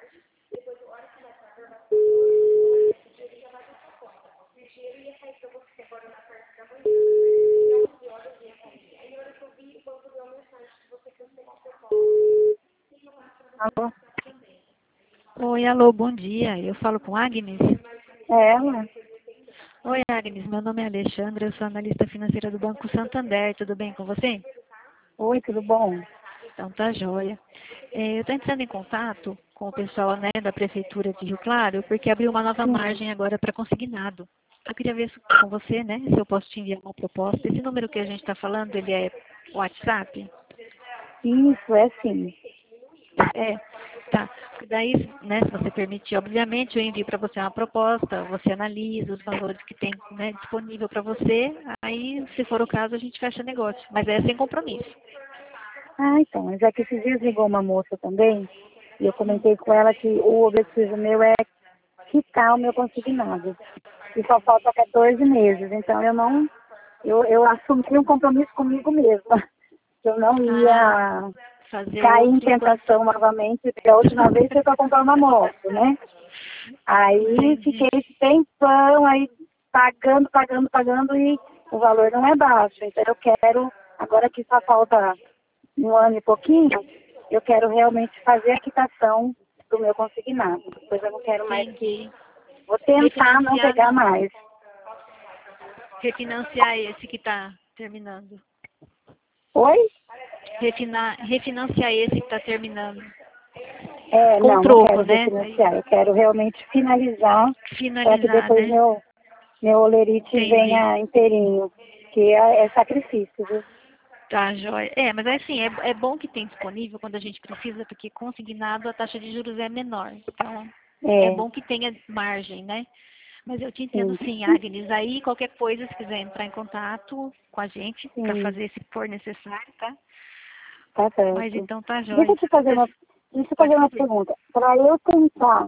Alô? Oi, alô, bom dia. Eu falo com Agnes? É ela? Oi, Agnes. Meu nome é Alexandra, eu sou analista financeira do Banco Santander. Tudo bem com você? Oi, tudo bom? Então tá joia. Eu estou entrando em contato com o pessoal, né, da Prefeitura de Rio Claro, porque abriu uma nova Sim. margem agora para consignado. Eu queria ver com você, né, se eu posso te enviar uma proposta. Esse número que a gente está falando, ele é WhatsApp? Isso, é sim. É, tá. Daí, né, se você permitir, obviamente, eu envio para você uma proposta, você analisa os valores que tem, né, disponível para você, aí, se for o caso, a gente fecha negócio. Mas é sem compromisso. Ah, então, mas é que esses dias ligou uma moça também, e eu comentei com ela que o objetivo meu é quitar o meu consignado. E só falta 14 meses, então eu assumi um compromisso comigo mesma. Que eu não Ah, ia fazer cair em outro quando... tentação novamente, porque a última vez foi para comprar uma moto, né? Aí Entendi. fiquei esse tempão aí pagando e o valor não é baixo. Então eu quero, agora que só falta um ano e pouquinho, eu quero realmente fazer a quitação do meu consignado. Depois eu não quero mais Entendi. vou tentar não Refinanciar pegar não. mais. Refinanciar esse que está terminando. Oi? Refinanciar esse que está terminando. É, Com não troco, quero né? refinanciar. Eu quero realmente finalizar para que Finalizar, depois né? meu olerite Entendi. venha inteirinho. Que é sacrifício, viu? Tá, joia. Mas assim, é bom que tem disponível quando a gente precisa, porque consignado a taxa de juros é menor. Então, é É, bom que tenha margem, né? Mas eu te entendo sim, sim, Agnes. Aí, qualquer coisa, se quiser entrar em contato com a gente para sim, fazer se for necessário, tá? tá Mas certo. então tá Deixa eu joia. te fazer uma, deixa eu Pode fazer uma fazer. pergunta. Para eu tentar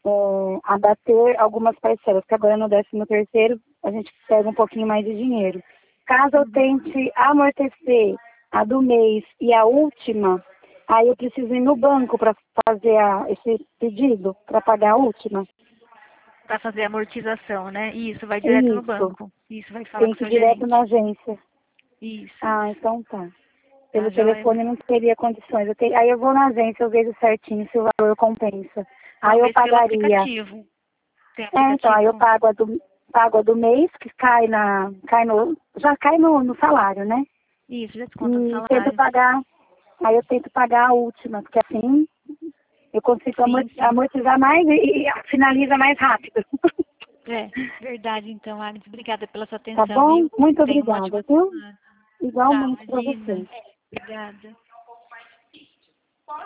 abater algumas parcelas, que agora no 13º a gente pega um pouquinho mais de dinheiro. Caso eu Uhum. tente amortecer a do mês e a última, aí eu preciso ir no banco para fazer esse pedido, para pagar a última. Para fazer amortização, né? Isso, vai direto no Isso, banco. Isso, vai falar tem com o que ir seu direto na gerente. agência. Isso. Ah, então tá. Tá Pelo joia? telefone não teria condições. Aí eu vou na agência, eu vejo certinho se o valor compensa. Aí eu Talvez pelo pagaria. aplicativo. Tem Então, aí eu aplicativo. pago a do mês, que já cai no salário, né? Isso, já desconta no E tento salário. pagar, aí eu tento pagar a última, porque assim eu consigo Sim, sim. amortizar mais e finaliza mais rápido. É, verdade então, Agnes. Obrigada pela sua Tá atenção, bom? viu? Muito Tenha uma ótima obrigada, viu? semana. Tchau, Igualmente para imagina. você. Obrigada.